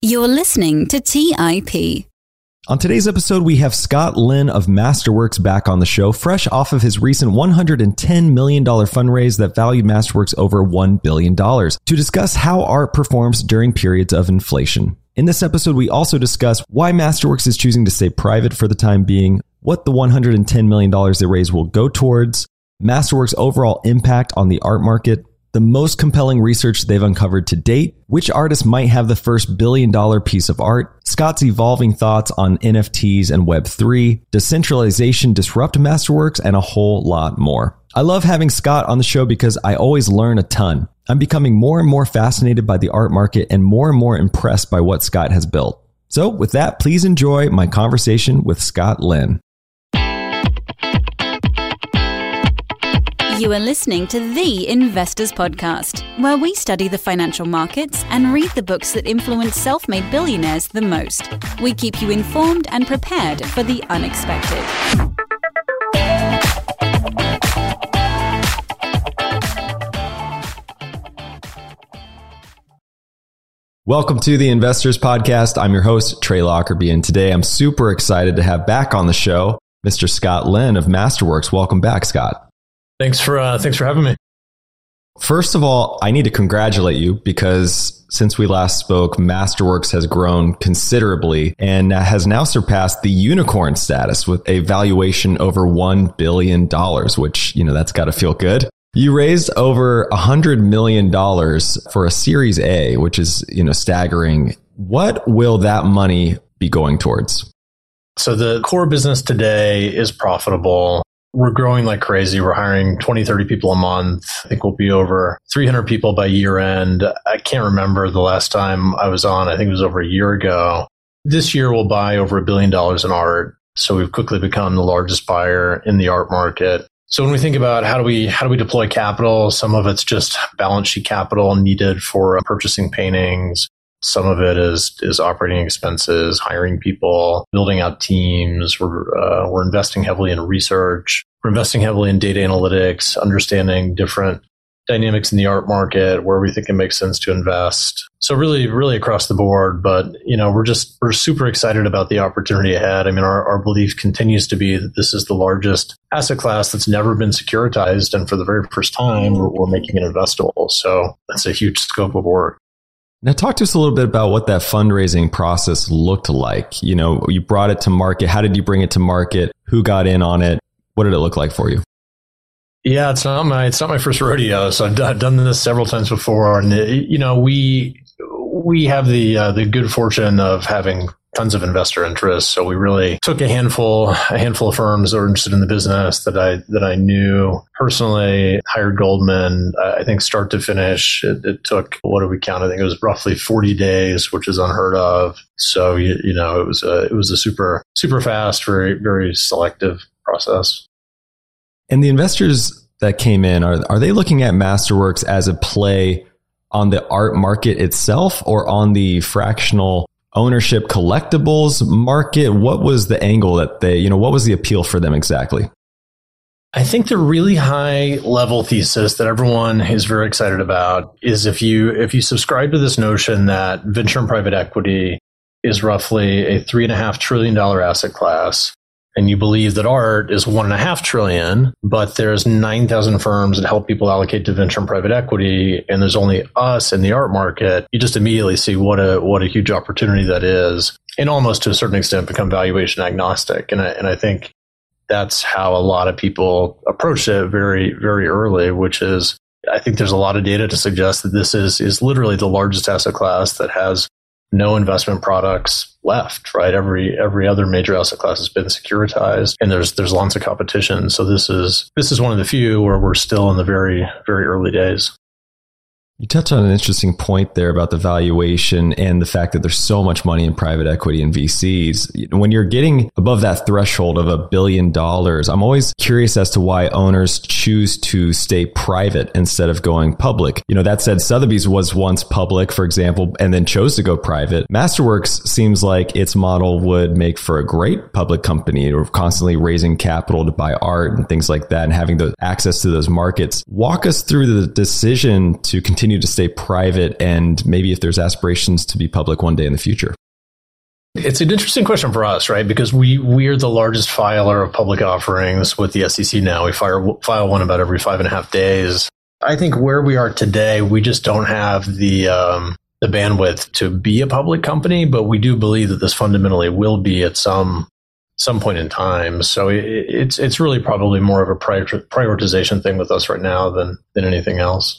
You're listening to TIP. On today's episode, we have Scott Lin of Masterworks back on the show, fresh off of his recent $110 million fundraise that valued Masterworks over $1 billion, to discuss how art performs during periods of inflation. In this episode, we also discuss why Masterworks is choosing to stay private for the time being, what the $110 million they raised will go towards, Masterworks' overall impact on the art market, the most compelling research they've uncovered to date, which artist might have the first billion-dollar piece of art, Scott's evolving thoughts on NFTs and Web3, decentralization disrupt Masterworks, and a whole lot more. I love having Scott on the show because I always learn a ton. I'm becoming more and more fascinated by the art market and more impressed by what Scott has built. So with that, please enjoy my conversation with Scott Lin. You are listening to The Investors Podcast, where we study the financial markets and read the books that influence self-made billionaires the most. We keep you informed and prepared for the unexpected. Welcome to The Investors Podcast. I'm your host, Trey Lockerbie, and today I'm super excited to have back on the show Mr. Scott Lin of Masterworks. Welcome back, Scott. Thanks for having me. First of all, I need to congratulate you because since we last spoke, Masterworks has grown considerably and has now surpassed the unicorn status with a valuation over $1 billion, which, that's got to feel good. You raised over $100 million for a Series A, which is, staggering. What will that money be going towards? So the core business today is profitable. We're growing like crazy. We're hiring 20, 30 people a month. I think we'll be over 300 people by year end. I can't remember the last time I was on. I think it was over a year ago. This year we'll buy over $1 billion in art. So we've quickly become the largest buyer in the art market. So when we think about how do we deploy capital, some of it's just balance sheet capital needed for purchasing paintings. Some of it is operating expenses, hiring people, building out teams. We're investing heavily in research. We're investing heavily in data analytics, understanding different dynamics in the art market, where we think it makes sense to invest. So really across the board. But we're super excited about the opportunity ahead. I mean, our belief continues to be that this is the largest asset class that's never been securitized, and for the very first time, we're making it investable. So that's a huge scope of work. Now, talk to us a little bit about what that fundraising process looked like. You brought it to market. How did you bring it to market? Who got in on it? What did it look like for you? Yeah, it's not my first rodeo. So I've done this several times before, and we have the good fortune of having tons of investor interest. So we really took a handful of firms that were interested in the business that I knew personally, hired Goldman. I think start to finish, it took, what did we count? I think it was roughly 40 days, which is unheard of. So, it was a super, super fast, very, very selective process. And the investors that came in, are they looking at Masterworks as a play on the art market itself or on the fractional ownership collectibles market? What was the angle that what was the appeal for them exactly? I think the really high level thesis that everyone is very excited about is if you subscribe to this notion that venture and private equity is roughly a $3.5 trillion asset class, and you believe that art is $1.5 trillion, but there's 9,000 firms that help people allocate to venture and private equity, and there's only us in the art market, you just immediately see what a huge opportunity that is, and almost to a certain extent become valuation agnostic. And I think that's how a lot of people approach it very, very early, which is, I think there's a lot of data to suggest that this is literally the largest asset class that has no investment products left, right? Every other major asset class has been securitized, and there's lots of competition. So this is one of the few where we're still in the very, very early days. You touched on an interesting point there about the valuation and the fact that there's so much money in private equity and VCs. When you're getting above that threshold of $1 billion, I'm always curious as to why owners choose to stay private instead of going public. That said, Sotheby's was once public, for example, and then chose to go private. Masterworks seems like its model would make for a great public company, or constantly raising capital to buy art and things like that, and having the access to those markets. Walk us through the decision to continue continue to stay private, and maybe if there's aspirations to be public one day in the future? It's an interesting question for us, right? Because we are the largest filer of public offerings with the SEC now. We file one about every 5.5 days. I think where we are today, we just don't have the bandwidth to be a public company, but we do believe that this fundamentally will be at some point in time. So it's really probably more of a prioritization thing with us right now than anything else.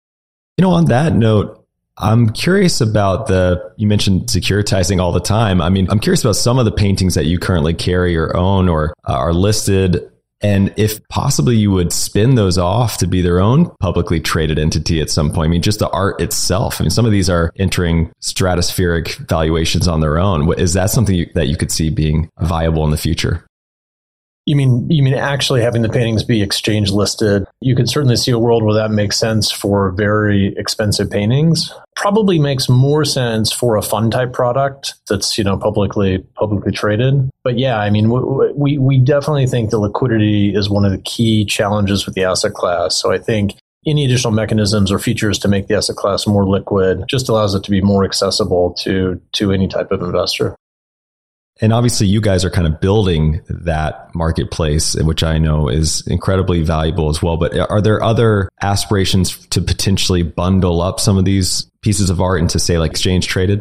On that note, I'm curious about you mentioned securitizing all the time. I mean, I'm curious about some of the paintings that you currently carry or own or are listed, and if possibly you would spin those off to be their own publicly traded entity at some point. I mean, just the art itself. I mean, some of these are entering stratospheric valuations on their own. Is that something that you could see being viable in the future? You mean actually having the paintings be exchange listed? You could certainly see a world where that makes sense for very expensive paintings. Probably makes more sense for a fund type product that's publicly traded. But yeah, I mean, we definitely think the liquidity is one of the key challenges with the asset class. So I think any additional mechanisms or features to make the asset class more liquid just allows it to be more accessible to any type of investor. And obviously you guys are kind of building that marketplace, which I know is incredibly valuable as well. But are there other aspirations to potentially bundle up some of these pieces of art into, say, like exchange traded?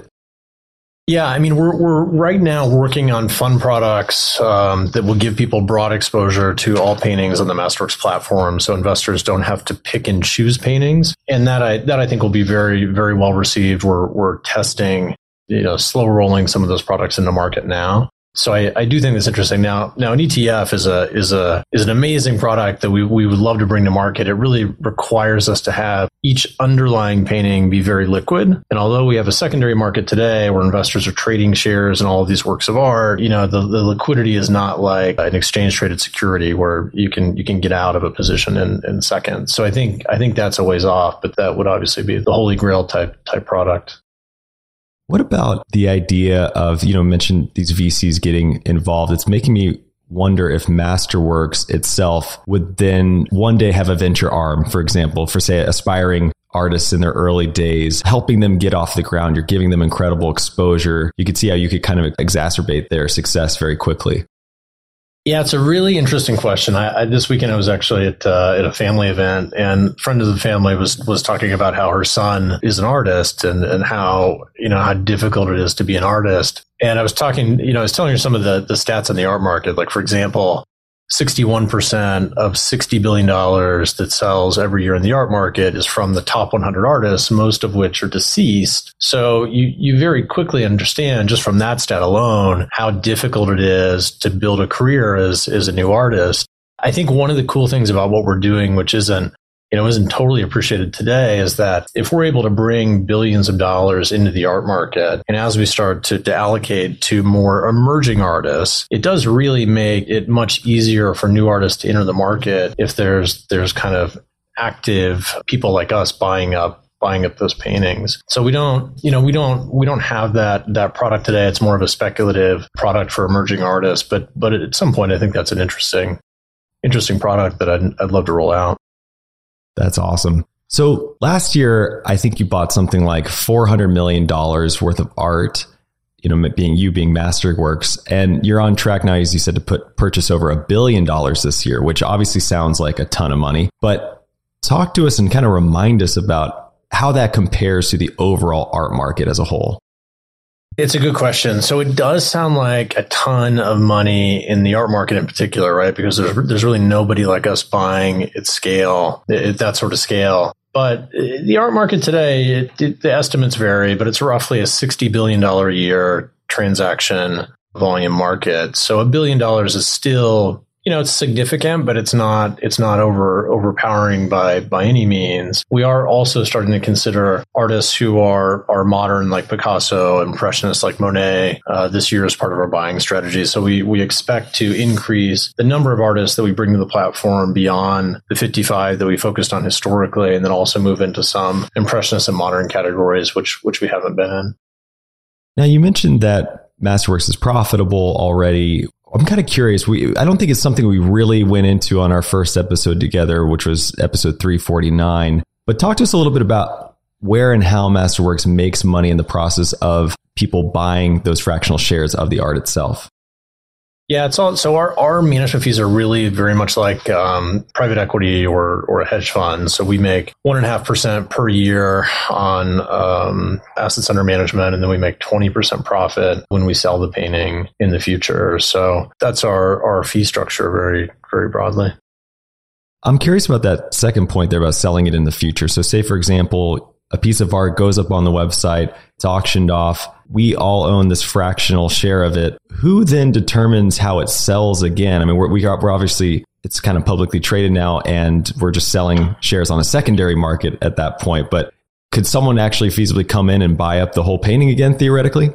Yeah, I mean, we're right now working on fund products that will give people broad exposure to all paintings on the Masterworks platform, so investors don't have to pick and choose paintings. And that I think will be very, very well received. We're testing, slow rolling some of those products into market now. So I do think that's interesting. Now an ETF is an amazing product that we would love to bring to market. It really requires us to have each underlying painting be very liquid. And although we have a secondary market today where investors are trading shares and all of these works of art, the liquidity is not like an exchange traded security where you can get out of a position in seconds. So I think that's a ways off, but that would obviously be the holy grail type product. What about the idea of, mentioned these VCs getting involved? It's making me wonder if Masterworks itself would then one day have a venture arm, for example, for, say, aspiring artists in their early days, helping them get off the ground. You're giving them incredible exposure. You could see how you could kind of exacerbate their success very quickly. Yeah, it's a really interesting question. This weekend I was actually at a family event, and a friend of the family was talking about how her son is an artist and how how difficult it is to be an artist. And I was telling her some of the stats on the art market. Like, for example, 61% of $60 billion that sells every year in the art market is from the top 100 artists, most of which are deceased. So you very quickly understand just from that stat alone how difficult it is to build a career as a new artist. I think one of the cool things about what we're doing, which isn't totally appreciated today, is that if we're able to bring billions of dollars into the art market, and as we start to allocate to more emerging artists, it does really make it much easier for new artists to enter the market if there's kind of active people like us buying up those paintings. So we don't have that product today. It's more of a speculative product for emerging artists, but at some point I think that's an interesting product that I'd love to roll out. That's awesome. So last year, I think you bought something like $400 million worth of art, being Masterworks, and you're on track now, as you said, to purchase over $1 billion this year, which obviously sounds like a ton of money. But talk to us and kind of remind us about how that compares to the overall art market as a whole. It's a good question. So it does sound like a ton of money in the art market in particular, right? Because there's really nobody like us buying at scale, at that sort of scale. But the art market today, the estimates vary, but it's roughly a $60 billion a year transaction volume market. So $1 billion is still, it's significant, but it's not overpowering by any means. We are also starting to consider artists who are modern, like Picasso, impressionists like Monet, this year as part of our buying strategy. So we expect to increase the number of artists that we bring to the platform beyond the 55 that we focused on historically, and then also move into some impressionist and modern categories, which we haven't been in. Now, you mentioned that Masterworks is profitable already. I'm kind of curious. I don't think it's something we really went into on our first episode together, which was episode 349. But talk to us a little bit about where and how Masterworks makes money in the process of people buying those fractional shares of the art itself. Yeah, it's all, so our management fees are really very much like private equity or a hedge fund. So we make 1.5% per year on assets under management, and then we make 20% profit when we sell the painting in the future. So that's our fee structure very, very broadly. I'm curious about that second point there about selling it in the future. So say, for example, a piece of art goes up on the website, it's auctioned off. We all own this fractional share of it. Who then determines how it sells again? I mean, we're obviously, it's kind of publicly traded now, and we're just selling shares on a secondary market at that point. But could someone actually feasibly come in and buy up the whole painting again, theoretically?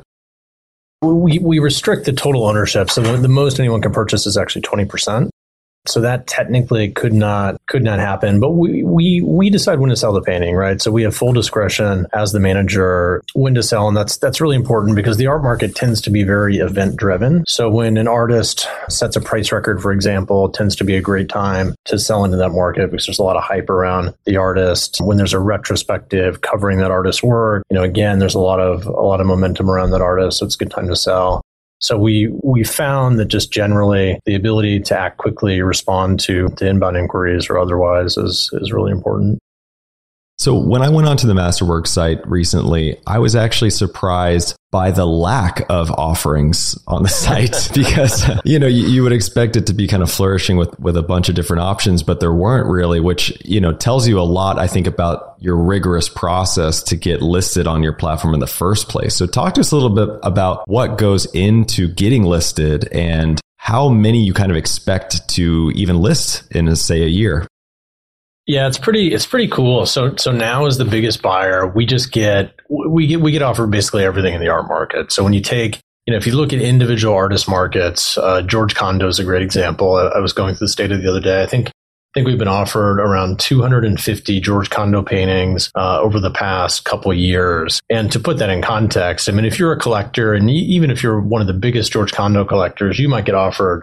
We restrict the total ownership. So the most anyone can purchase is actually 20%. So that technically could not happen, but we decide when to sell the painting, right? So we have full discretion as the manager when to sell, and that's really important because the art market tends to be very event driven. So when an artist sets a price record, for example, it tends to be a great time to sell into that market because there's a lot of hype around the artist. When there's a retrospective covering that artist's work, again, there's a lot of momentum around that artist, so it's a good time to sell. So we found that just generally the ability to act quickly, respond to inbound inquiries or otherwise is really important. So when I went onto the Masterworks site recently, I was actually surprised by the lack of offerings on the site because, you would expect it to be kind of flourishing with a bunch of different options, but there weren't really, which, tells you a lot, I think, about your rigorous process to get listed on your platform in the first place. So talk to us a little bit about what goes into getting listed and how many you kind of expect to even list in, say, a year. Yeah, it's pretty cool. So now as the biggest buyer, we get offered basically everything in the art market. So when you take, if you look at individual artist markets, George Condo is a great example. I was going through the State of the other day. I think we've been offered around 250 George Condo paintings over the past couple of years. And to put that in context, I mean, if you're a collector, and even if you're one of the biggest George Condo collectors, you might get offered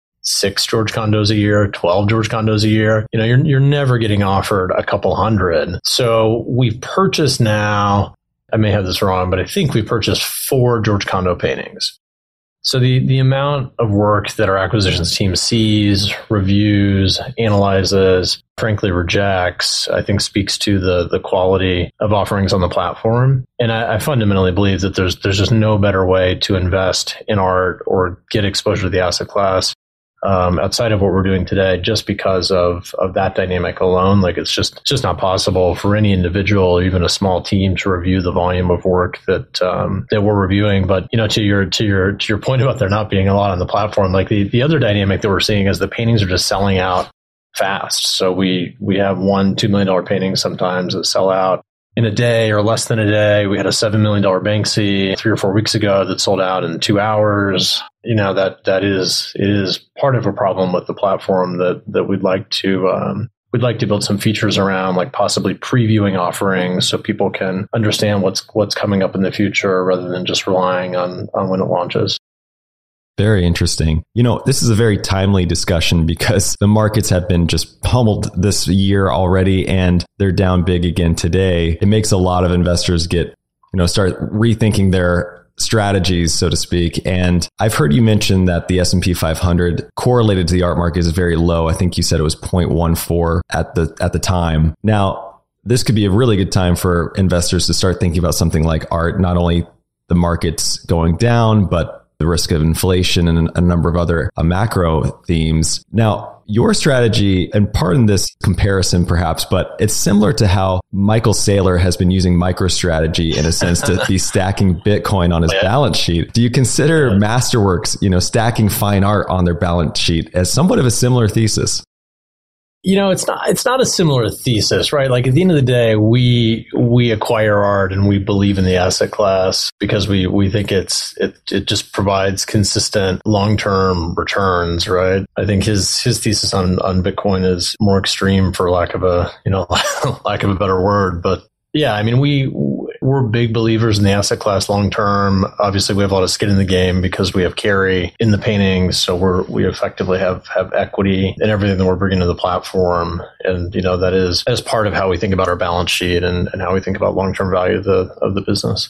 6 George Condos a year, 12 George Condos a year. You're never getting offered a couple hundred. So we've purchased now, I may have this wrong, but I think we purchased 4 George Condo paintings. So the amount of work that our acquisitions team sees, reviews, analyzes, frankly rejects, I think speaks to the quality of offerings on the platform. And I fundamentally believe that there's just no better way to invest in art or get exposure to the asset class outside of what we're doing today, just because of that dynamic alone. Like it's just not possible for any individual or even a small team to review the volume of work that we're reviewing. But to your point about there not being a lot on the platform, like the other dynamic that we're seeing is the paintings are just selling out fast. So we have $1-2 million paintings sometimes that sell out in a day or less than a day. We had a $7 million Banksy 3 or 4 weeks ago that sold out in 2 hours. It is part of a problem with the platform that we'd like to build some features around, like possibly previewing offerings so people can understand what's coming up in the future rather than just relying on when it launches. Very interesting. This is a very timely discussion because the markets have been just pummeled this year already and they're down big again today. It makes a lot of investors start rethinking their strategies, so to speak. And I've heard you mention that the S&P 500 correlated to the art market is very low. I think you said it was 0.14 at the time. Now, this could be a really good time for investors to start thinking about something like art, not only the markets going down, but the risk of inflation and a number of other macro themes. Now, your strategy, and pardon this comparison perhaps, but it's similar to how Michael Saylor has been using MicroStrategy in a sense to be stacking Bitcoin on his balance sheet. Do you consider Masterworks, stacking fine art on their balance sheet as somewhat of a similar thesis? It's not a similar thesis, right? Like at the end of the day, we acquire art and we believe in the asset class because we think it just provides consistent long-term returns, right? I think his thesis on Bitcoin is more extreme for lack of a better word, but yeah, I mean, We're big believers in the asset class long term. Obviously, we have a lot of skin in the game because we have carry in the paintings. So we effectively have equity in everything that we're bringing to the platform. And, that is as part of how we think about our balance sheet and how we think about long-term value of the business.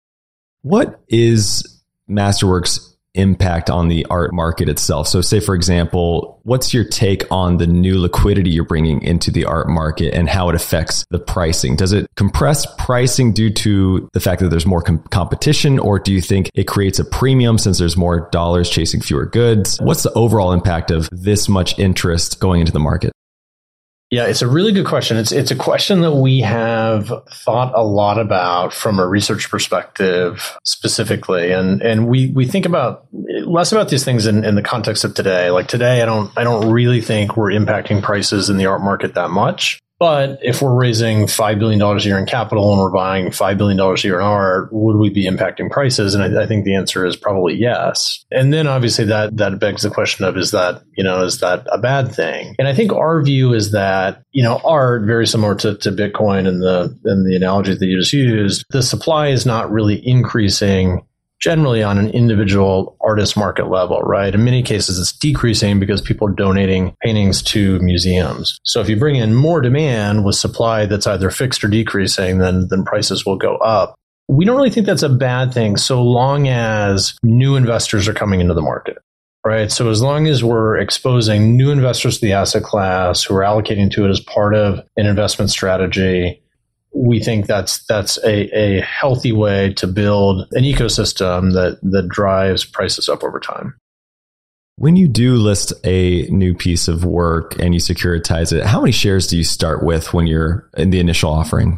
What is Masterworks' impact on the art market itself? So say, for example, what's your take on the new liquidity you're bringing into the art market and how it affects the pricing? Does it compress pricing due to the fact that there's more competition, or do you think it creates a premium since there's more dollars chasing fewer goods? What's the overall impact of this much interest going into the market? Yeah, it's a really good question. It's a question that we have thought a lot about from a research perspective specifically. And we think about less about these things in the context of today. Like today, I don't really think we're impacting prices in the art market that much. But if we're raising $5 billion a year in capital and we're buying $5 billion a year in art, would we be impacting prices? And I think the answer is probably yes. And then obviously that begs the question of, is that a bad thing? And I think our view is that, art, very similar to Bitcoin and the analogy that you just used, the supply is not really increasing generally on an individual artist market level, right? In many cases, it's decreasing because people are donating paintings to museums. So if you bring in more demand with supply that's either fixed or decreasing, then prices will go up. We don't really think that's a bad thing so long as new investors are coming into the market, right? So as long as we're exposing new investors to the asset class who are allocating to it as part of an investment strategy, we think that's a healthy way to build an ecosystem that drives prices up over time. When you do list a new piece of work and you securitize it, how many shares do you start with when you're in the initial offering?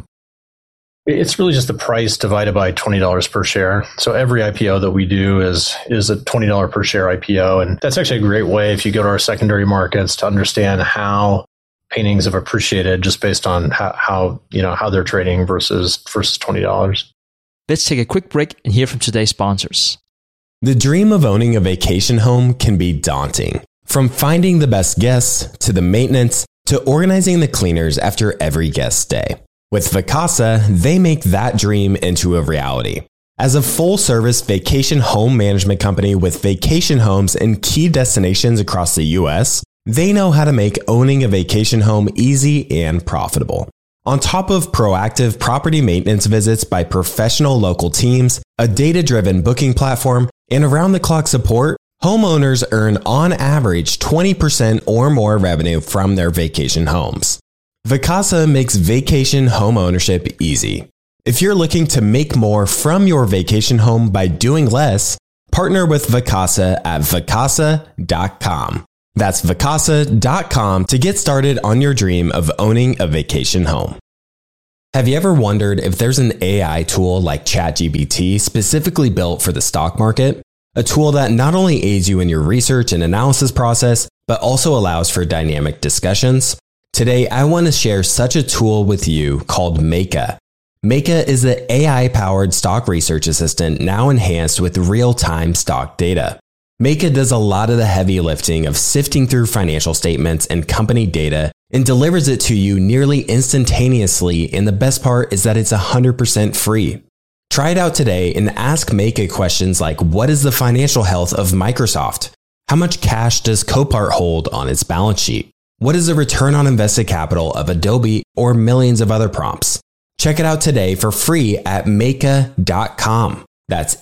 It's really just the price divided by $20 per share. So every IPO that we do is a $20 per share IPO. And that's actually a great way, if you go to our secondary markets, to understand how paintings have appreciated just based on how they're trading versus $20. Let's take a quick break and hear from today's sponsors. The dream of owning a vacation home can be daunting. From finding the best guests to the maintenance to organizing the cleaners after every guest stay. With Vacasa, they make that dream into a reality. As a full-service vacation home management company with vacation homes in key destinations across the U.S., they know how to make owning a vacation home easy and profitable. On top of proactive property maintenance visits by professional local teams, a data-driven booking platform, and around-the-clock support, homeowners earn on average 20% or more revenue from their vacation homes. Vacasa makes vacation home ownership easy. If you're looking to make more from your vacation home by doing less, partner with Vacasa at vacasa.com. That's vacasa.com to get started on your dream of owning a vacation home. Have you ever wondered if there's an AI tool like ChatGPT specifically built for the stock market? A tool that not only aids you in your research and analysis process, but also allows for dynamic discussions? Today, I want to share such a tool with you called Meka. Meka is the AI-powered stock research assistant now enhanced with real-time stock data. Meka does a lot of the heavy lifting of sifting through financial statements and company data and delivers it to you nearly instantaneously, and the best part is that it's 100% free. Try it out today and ask Meka questions like, what is the financial health of Microsoft? How much cash does Copart hold on its balance sheet? What is the return on invested capital of Adobe, or millions of other prompts? Check it out today for free at Meka.com. That's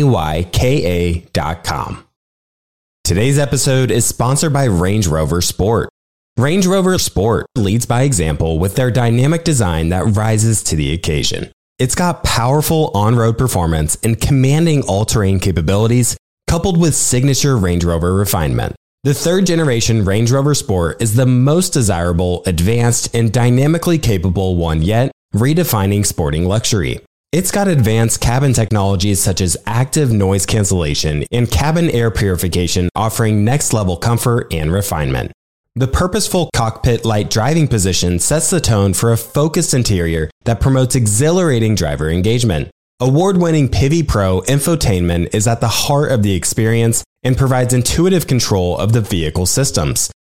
MEYKA.com. Today's episode is sponsored by Range Rover Sport. Range Rover Sport leads by example with their dynamic design that rises to the occasion. It's got powerful on-road performance and commanding all-terrain capabilities, coupled with signature Range Rover refinement. The third generation Range Rover Sport is the most desirable, advanced, and dynamically capable one yet, redefining sporting luxury. It's got advanced cabin technologies such as active noise cancellation and cabin air purification, offering next-level comfort and refinement. The purposeful cockpit light driving position sets the tone for a focused interior that promotes exhilarating driver engagement. Award-winning Pivi Pro infotainment is at the heart of the experience and provides intuitive control of the vehicle systems.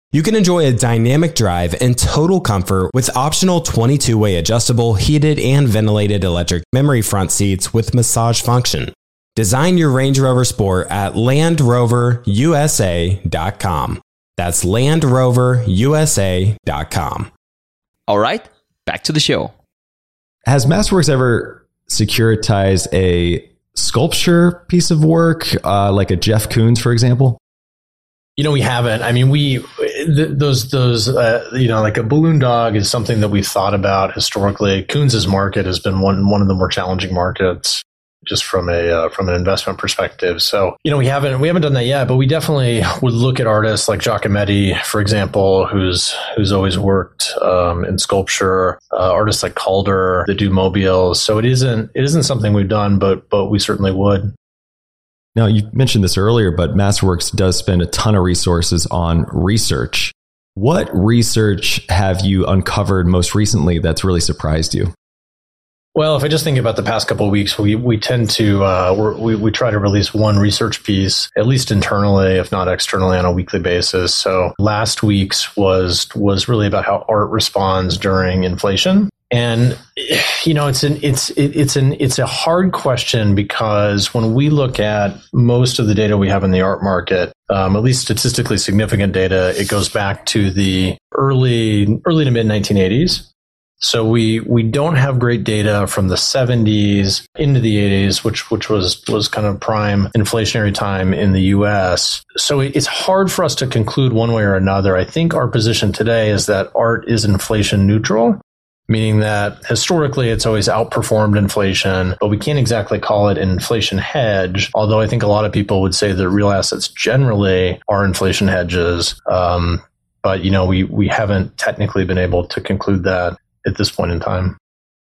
You can enjoy a dynamic drive and total comfort with optional 22-way adjustable, heated and ventilated electric memory front seats with massage function. Design your Range Rover Sport at LandRoverUSA.com. That's LandRoverUSA.com. All right, back to the show. Has Masterworks ever securitized a sculpture piece of work, like a Jeff Koons, for example? We haven't. I mean, those like a balloon dog is something that we've thought about historically. Koons's market has been one of the more challenging markets, just from an investment perspective. So, we haven't done that yet, but we definitely would look at artists like Giacometti, for example, who's always worked in sculpture, artists like Calder that do mobiles. So it isn't something we've done, but we certainly would. Now, you mentioned this earlier, but Masterworks does spend a ton of resources on research. What research have you uncovered most recently that's really surprised you? Well, if I just think about the past couple of weeks, we tend to we try to release one research piece, at least internally, if not externally, on a weekly basis. So last week's was really about how art responds during inflation. And it's a hard question, because when we look at most of the data we have in the art market, at least statistically significant data, it goes back to the early to mid 1980s. So we don't have great data from the 70s into the 80s, which was kind of prime inflationary time in the US. So it's hard for us to conclude one way or another. I think our position today is that art is inflation neutral, meaning that historically it's always outperformed inflation, but we can't exactly call it an inflation hedge, although I think a lot of people would say that real assets generally are inflation hedges. But we haven't technically been able to conclude that at this point in time.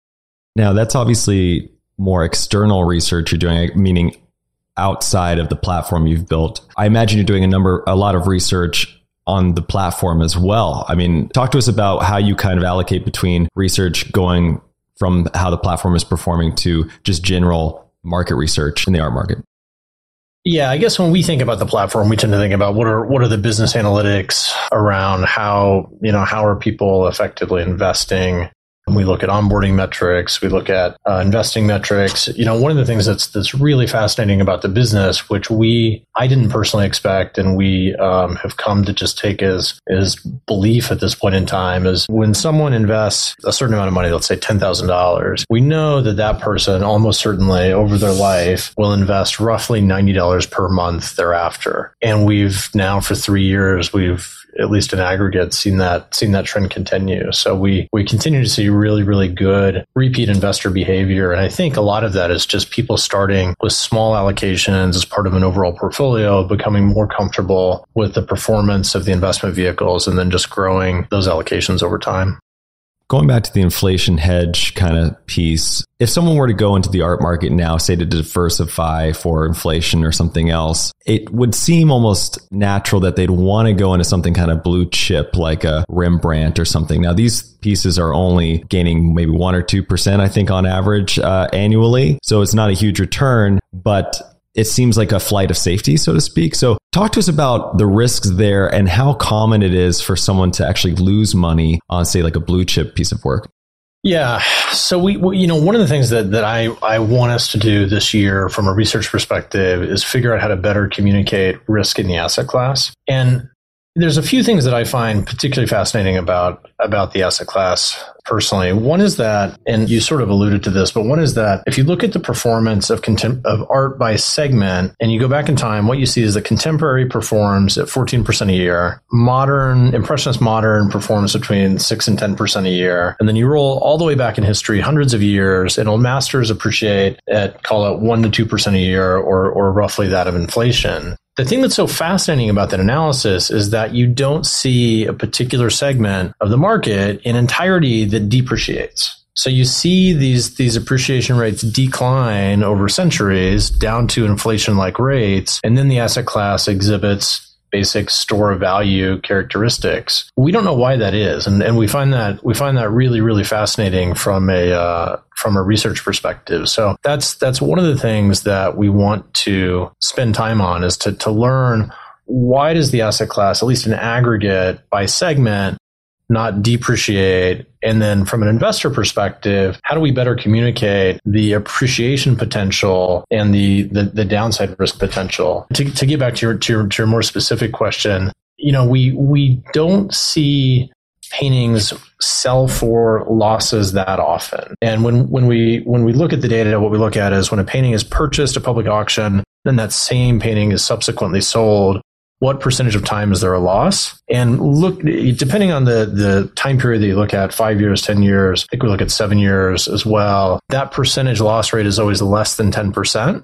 Now, that's obviously more external research you're doing, meaning outside of the platform you've built. I imagine you're doing a lot of research on the platform as well. I mean, talk to us about how you kind of allocate between research going from how the platform is performing to just general market research in the art market. Yeah, I guess when we think about the platform, we tend to think about what are the business analytics around how are people effectively investing. We look at onboarding metrics. We look at investing metrics. One of the things that's really fascinating about the business, which I didn't personally expect, and we have come to just take as belief at this point in time, is when someone invests a certain amount of money, let's say $10,000, we know that person almost certainly over their life will invest roughly $90 per month thereafter. And we've now for 3 years, we've at least in aggregate seen that trend continue. So we continue to see really, really good repeat investor behavior. And I think a lot of that is just people starting with small allocations as part of an overall portfolio, becoming more comfortable with the performance of the investment vehicles, and then just growing those allocations over time. Going back to the inflation hedge kind of piece, if someone were to go into the art market now, say to diversify for inflation or something else, it would seem almost natural that they'd want to go into something kind of blue chip like a Rembrandt or something. Now, these pieces are only gaining maybe 1 or 2%, I think, on average annually. So it's not a huge return, but it seems like a flight of safety, so to speak. So talk to us about the risks there and how common it is for someone to actually lose money on, say, like a blue chip piece of work. Yeah. So we one of the things that I want us to do this year from a research perspective is figure out how to better communicate risk in the asset class. And there's a few things that I find particularly fascinating about the asset class personally. One is that, and you sort of alluded to this, but one is that if you look at the performance of art by segment and you go back in time, what you see is that contemporary performs at 14% a year. Impressionist modern performs between 6 and 10% a year. And then you roll all the way back in history, hundreds of years, and old masters appreciate at, call it 1 to 2% a year, or roughly that of inflation. The thing that's so fascinating about that analysis is that you don't see a particular segment of the market in entirety that depreciates. So you see these appreciation rates decline over centuries down to inflation-like rates, and then the asset class exhibits basic store of value characteristics. We don't know why that is, and we find that really, really fascinating from a research perspective. So that's one of the things that we want to spend time on, is to learn why does the asset class, at least in aggregate by segment, not depreciate? And then from an investor perspective, how do we better communicate the appreciation potential and the downside risk potential? To get back to your more specific question, we don't see paintings sell for losses that often. And when we look at the data, what we look at is when a painting is purchased at public auction, then that same painting is subsequently sold. What percentage of time is there a loss? And look, depending on the time period that you look at, 5 years, 10 years, I think we look at 7 years as well, that percentage loss rate is always less than 10%.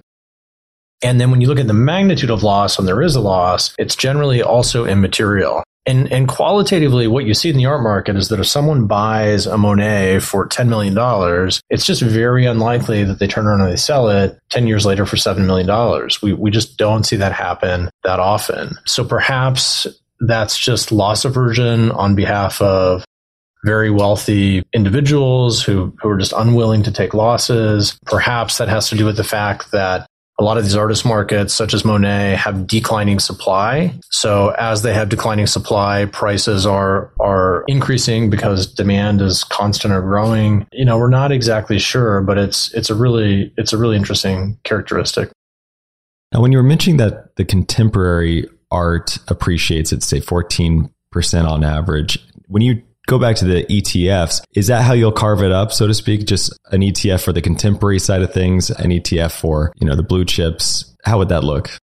And then when you look at the magnitude of loss, when there is a loss, it's generally also immaterial. And qualitatively, what you see in the art market is that if someone buys a Monet for $10 million, it's just very unlikely that they turn around and they sell it 10 years later for $7 million. We just don't see that happen that often. So perhaps that's just loss aversion on behalf of very wealthy individuals who are just unwilling to take losses. Perhaps that has to do with the fact that a lot of these artist markets, such as Monet, have declining supply. So as they have declining supply, prices are increasing because demand is constant or growing. We're not exactly sure, but it's a really interesting characteristic. Now, when you were mentioning that the contemporary art appreciates at, say, 14% on average, when you go back to the ETFs, is that how you'll carve it up, so to speak? Just an ETF for the contemporary side of things, an ETF for, the blue chips. How would that look?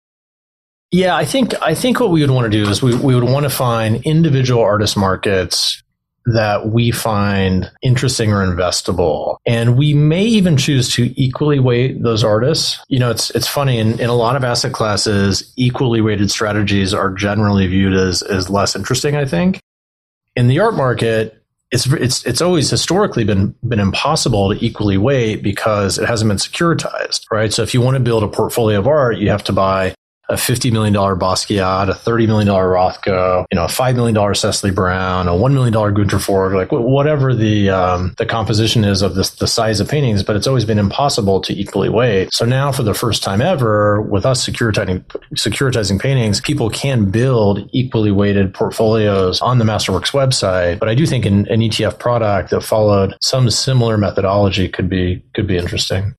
Yeah, I think what we would want to do is we would want to find individual artist markets that we find interesting or investable. And we may even choose to equally weight those artists. It's funny, in a lot of asset classes, equally weighted strategies are generally viewed as less interesting, I think. In the art market, it's always historically been impossible to equally weight because it hasn't been securitized, right? So if you want to build a portfolio of art, you have to buy a $50 million Basquiat, a $30 million Rothko, a $5 million Cecily Brown, a $1 million Gunter Forg, like whatever the composition is of the size of paintings, but it's always been impossible to equally weight. So now for the first time ever, with us securitizing paintings, people can build equally weighted portfolios on the Masterworks website. But I do think an ETF product that followed some similar methodology could be interesting.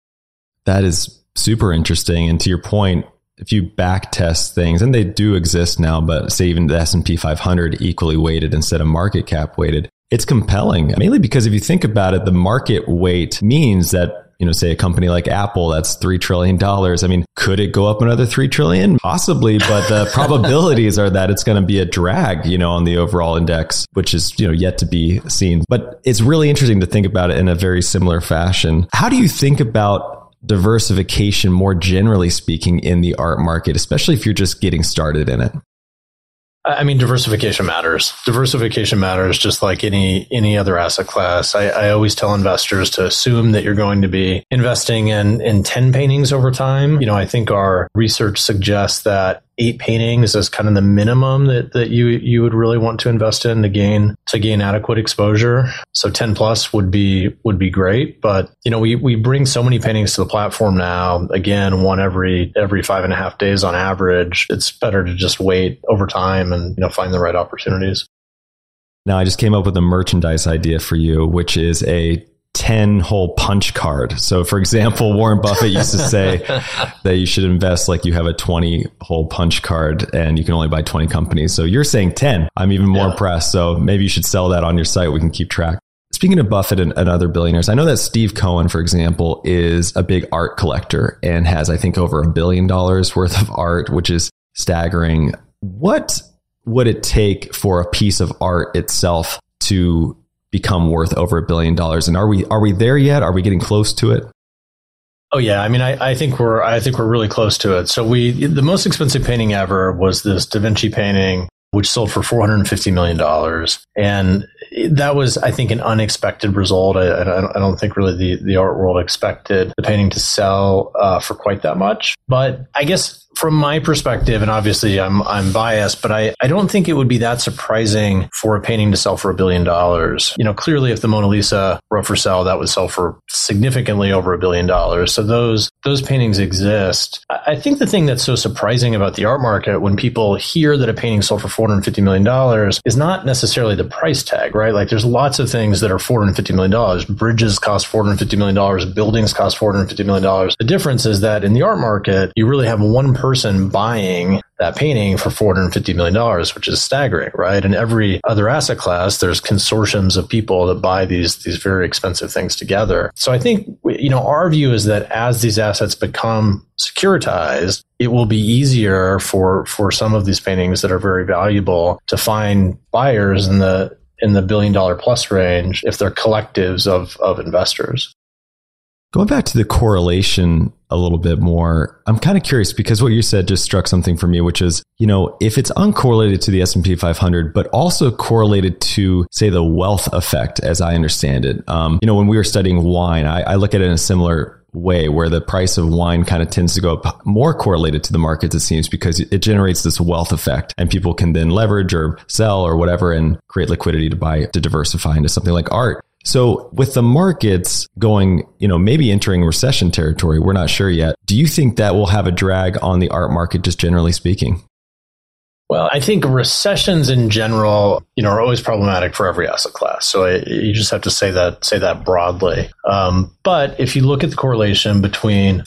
That is super interesting. And to your point, if you back test things, and they do exist now, but say even the S&P 500 equally weighted instead of market cap weighted, it's compelling. Mainly because if you think about it, the market weight means that, say a company like Apple, that's $3 trillion. I mean, could it go up another $3 trillion? Possibly, but the probabilities are that it's going to be a drag, on the overall index, which is, yet to be seen. But it's really interesting to think about it in a very similar fashion. How do you think about diversification more generally speaking in the art market, especially if you're just getting started in it? I mean, diversification matters. Diversification matters just like any other asset class. I always tell investors to assume that you're going to be investing in 10 paintings over time. I think our research suggests that 8 paintings is kind of the minimum that you would really want to invest in to gain adequate exposure. So 10 plus would be great. But, we bring so many paintings to the platform now, again, one every 5.5 days on average. It's better to just wait over time and, find the right opportunities. Now, I just came up with a merchandise idea for you, which is a 10-hole punch card. So, for example, Warren Buffett used to say that you should invest like you have a 20-hole punch card and you can only buy 20 companies. So you're saying 10. I'm even more impressed. So maybe you should sell that on your site. We can keep track. Speaking of Buffett and other billionaires, I know that Steve Cohen, for example, is a big art collector and has, I think, over $1 billion worth of art, which is staggering. What would it take for a piece of art itself to become worth over $1 billion? And are we there yet? Are we getting close to it? Oh yeah, I mean, I think we're really close to it. So the most expensive painting ever was this Da Vinci painting, which sold for $450 million, and that was, I think, an unexpected result. I don't think really the art world expected the painting to sell for quite that much. But I guess from my perspective, and obviously I'm biased, but I don't think it would be that surprising for a painting to sell for $1 billion. Clearly if the Mona Lisa were for sale, that would sell for significantly over $1 billion. So those paintings exist. I think the thing that's so surprising about the art market when people hear that a painting sold for $450 million is not necessarily the price tag, right? Like there's lots of things that are $450 million. Bridges cost $450 million. Buildings cost $450 million. The difference is that in the art market, you really have one person buying that painting for $450 million, which is staggering, right? In every other asset class, there's consortiums of people that buy these very expensive things together. So I think, our view is that as these assets become securitized, it will be easier for some of these paintings that are very valuable to find buyers in the $1 billion plus range if they're collectives of investors. Going back to the correlation a little bit more, I'm kind of curious because what you said just struck something for me, which is, if it's uncorrelated to the S&P 500, but also correlated to, say, the wealth effect, as I understand it. When we were studying wine, I look at it in a similar way where the price of wine kind of tends to go up more correlated to the markets, it seems, because it generates this wealth effect and people can then leverage or sell or whatever and create liquidity to diversify into something like art. So with the markets going, maybe entering recession territory, we're not sure yet. Do you think that will have a drag on the art market, just generally speaking? Well, I think recessions in general, are always problematic for every asset class. So you just have to say that broadly. But if you look at the correlation between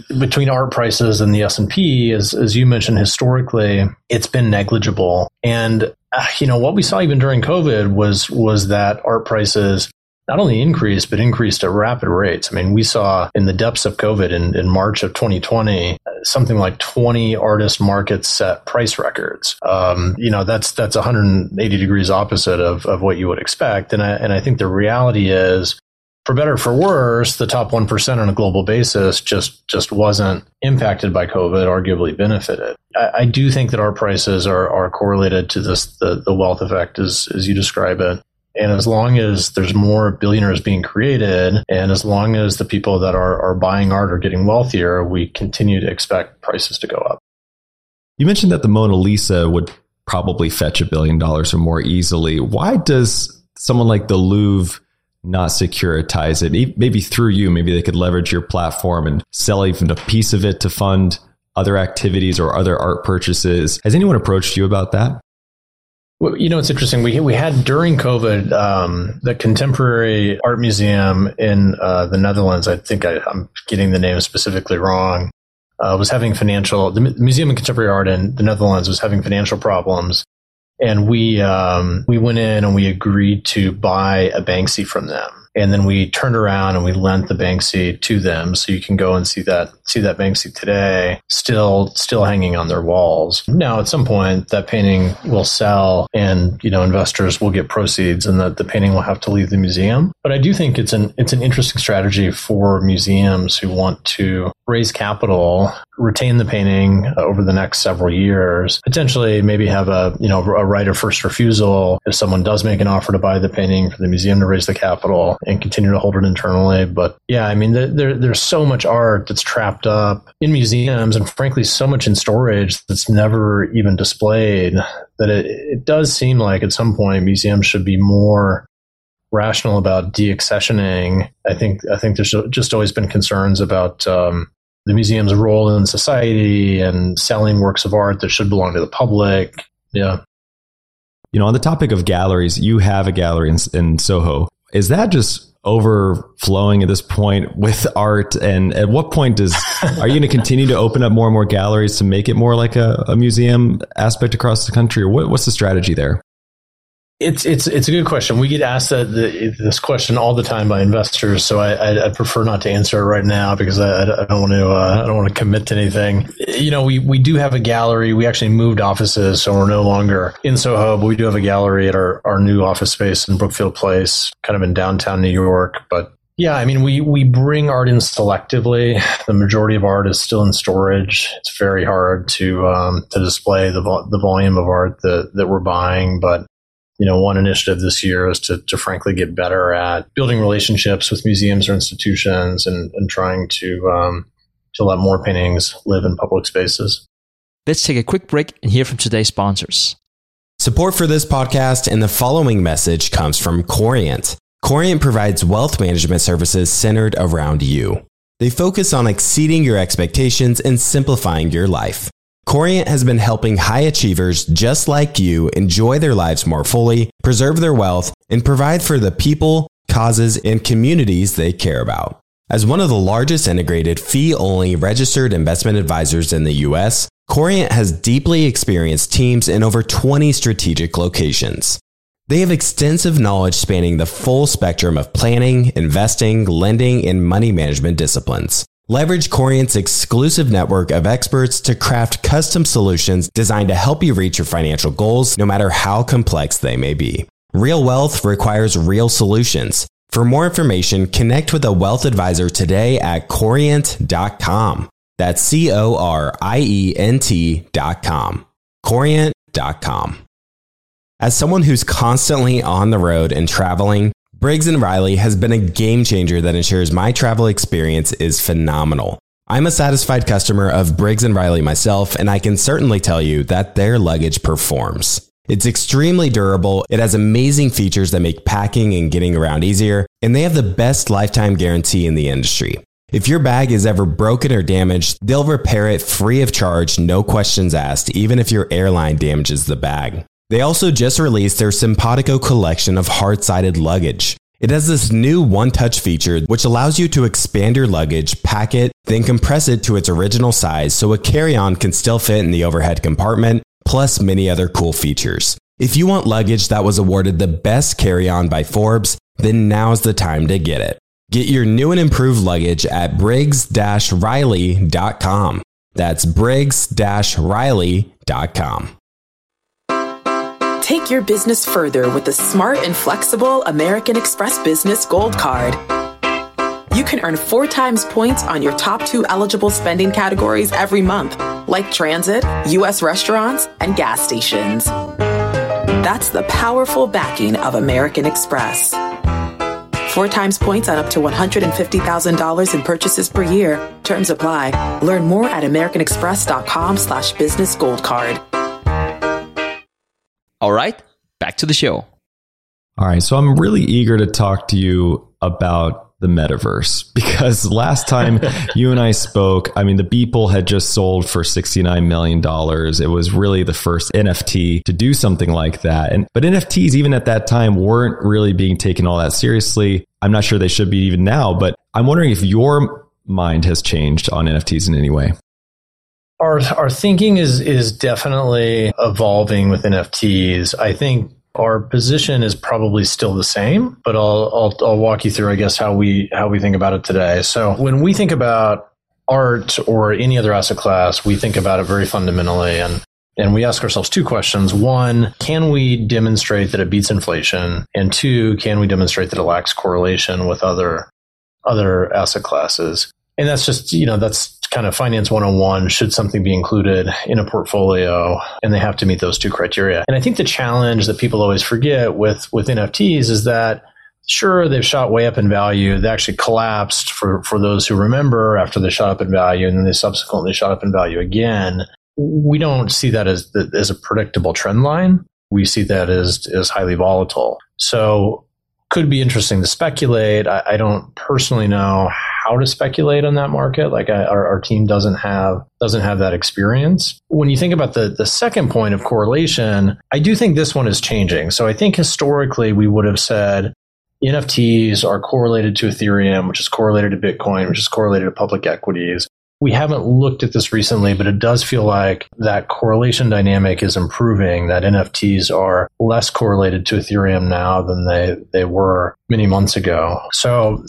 art prices and the S&P, as you mentioned, historically, it's been negligible. And what we saw even during COVID was that art prices not only increased, but increased at rapid rates. I mean, we saw in the depths of COVID in March of 2020, something like 20 artist markets set price records. That's 180 degrees opposite of what you would expect. And I think the reality is, for better or for worse, the top 1% on a global basis just wasn't impacted by COVID, arguably benefited. I do think that art prices are correlated to the wealth effect as you describe it. And as long as there's more billionaires being created, and as long as the people that are buying art are getting wealthier, we continue to expect prices to go up. You mentioned that the Mona Lisa would probably fetch $1 billion or more easily. Why does someone like the Louvre not securitize it? Maybe through you, maybe they could leverage your platform and sell even a piece of it to fund other activities or other art purchases. Has anyone approached you about that? Well, it's interesting. We had during COVID, the Contemporary Art Museum in the Netherlands, I think I'm getting the name specifically wrong, was having the Museum of Contemporary Art in the Netherlands was having financial problems. And we went in and we agreed to buy a Banksy from them. And then we turned around and we lent the Banksy to them. So you can go and see that Banksy today, still hanging on their walls. Now, at some point, that painting will sell and, investors will get proceeds and the painting will have to leave the museum. But I do think it's an interesting strategy for museums who want to raise capital, retain the painting over the next several years, potentially maybe have a right of first refusal if someone does make an offer to buy the painting for the museum to raise the capital and continue to hold it internally. But yeah, I mean, there's so much art that's trapped up in museums and frankly, so much in storage that's never even displayed that it does seem like at some point museums should be more rational about deaccessioning. I think there's just always been concerns about the museum's role in society and selling works of art that should belong to the public. Yeah. On the topic of galleries, you have a gallery in Soho. Is that just overflowing at this point with art? And at what point are you going to continue to open up more and more galleries to make it more like a museum aspect across the country? Or what's the strategy there? It's a good question. We get asked this question all the time by investors, so I prefer not to answer it right now because I don't want to commit to anything. We do have a gallery. We actually moved offices, so we're no longer in Soho, but we do have a gallery at our new office space in Brookfield Place, kind of in downtown New York. But yeah, I mean, we bring art in selectively. The majority of art is still in storage. It's very hard to display the volume of art that we're buying, but one initiative this year is to frankly get better at building relationships with museums or institutions and trying to let more paintings live in public spaces. Let's take a quick break and hear from today's sponsors. Support for this podcast and the following message comes from Corient. Corient provides wealth management services centered around you. They focus on exceeding your expectations and simplifying your life. Corient has been helping high achievers just like you enjoy their lives more fully, preserve their wealth, and provide for the people, causes, and communities they care about. As one of the largest integrated fee-only registered investment advisors in the U.S., Corient has deeply experienced teams in over 20 strategic locations. They have extensive knowledge spanning the full spectrum of planning, investing, lending, and money management disciplines. Leverage Corient's exclusive network of experts to craft custom solutions designed to help you reach your financial goals, no matter how complex they may be. Real wealth requires real solutions. For more information, connect with a wealth advisor today at Corient.com. That's Corient.com. Corient.com. As someone who's constantly on the road and traveling, Briggs & Riley has been a game changer that ensures my travel experience is phenomenal. I'm a satisfied customer of Briggs & Riley myself, and I can certainly tell you that their luggage performs. It's extremely durable, it has amazing features that make packing and getting around easier, and they have the best lifetime guarantee in the industry. If your bag is ever broken or damaged, they'll repair it free of charge, no questions asked, even if your airline damages the bag. They also just released their Simpatico collection of hard-sided luggage. It has this new one-touch feature which allows you to expand your luggage, pack it, then compress it to its original size so a carry-on can still fit in the overhead compartment, plus many other cool features. If you want luggage that was awarded the best carry-on by Forbes, then now's the time to get it. Get your new and improved luggage at Briggs-Riley.com. That's Briggs-Riley.com. Take your business further with the smart and flexible American Express Business Gold Card. You can earn 4 times points on your top 2 eligible spending categories every month, like transit, U.S. restaurants, and gas stations. That's the powerful backing of American Express. 4 times points on up to $150,000 in purchases per year. Terms apply. Learn more at americanexpress.com/business gold card. All right, back to the show. All right, so I'm really eager to talk to you about the metaverse because last time you and I spoke, I mean, the Beeple had just sold for $69 million. It was really the first NFT to do something like that. But NFTs, even at that time, weren't really being taken all that seriously. I'm not sure they should be even now, but I'm wondering if your mind has changed on NFTs in any way. Our thinking is definitely evolving with NFTs. I think our position is probably still the same, but I'll walk you through, I guess, how we think about it today. So when we think about art or any other asset class, we think about it very fundamentally, and we ask ourselves 2 questions. 1, can we demonstrate that it beats inflation? And 2, can we demonstrate that it lacks correlation with other asset classes? And that's just, that's kind of finance 101. Should something be included in a portfolio? And they have to meet those 2 criteria. And I think the challenge that people always forget with NFTs is that, sure, they've shot way up in value. They actually collapsed for those who remember after they shot up in value, and then they subsequently shot up in value again. We don't see that as a predictable trend line. We see that as highly volatile. So could be interesting to speculate. I don't personally know how to speculate on that market. Like our team doesn't have that experience. When you think about the second point of correlation, I do think this one is changing. So I think historically we would have said NFTs are correlated to Ethereum, which is correlated to Bitcoin, which is correlated to public equities. We haven't looked at this recently, but it does feel like that correlation dynamic is improving, that NFTs are less correlated to Ethereum now than they were many months ago. So,